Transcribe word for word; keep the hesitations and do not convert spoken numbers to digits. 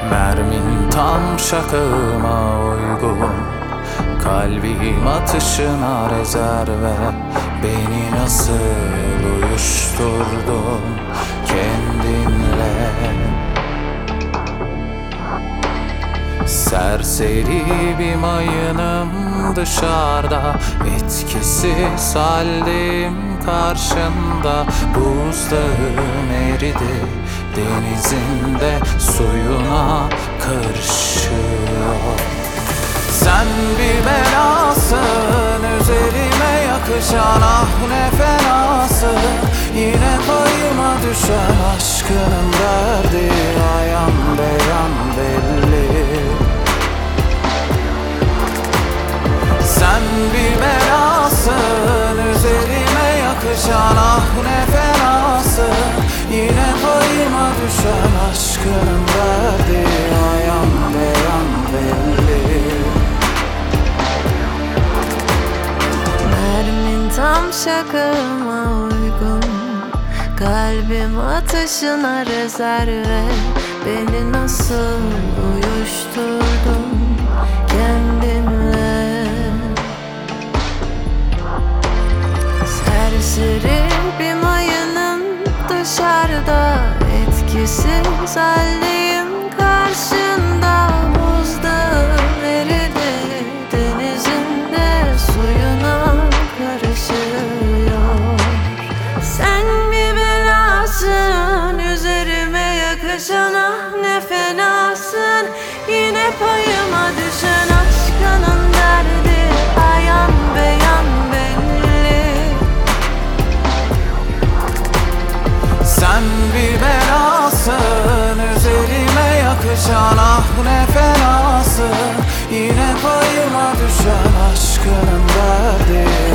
Mermin tam şakağıma uygun, kalbim atışına rezerve. Beni nasıl uyuşturdun kendinle? Serseri bir mayınım dışarıda, etkisiz haldeyim karşında. Buzdağım eridi, denizinde suyuna karışıyor. Sen bir belasın, üzerime yakışan, ah ne fenasın. Yine payıma düşen aşkının derdi ayan beyan belli. Sen bir belasın, üzerime yakışan, ah ne fenasın. Yine payıma düşen aşkının derdi ayan beyan belli. Mermin tam şakama uygun, kalbim atışına rezerve. Beni nasıl uyuşturdun kendinle? Serseri bir mayınım dışarıda, etkisiz haldeyim karşında. Buzdağım eridi, denizinde suyuna karışıyor. Sen bir belasın, üzerime yakışan, ah ne fenasın. Yine payıma düşen aşkının derdi ayan beyan belli. Sen bir belasın, üzerime yakışan, ah ne fenasın. Yine payıma düşen aşkının derdi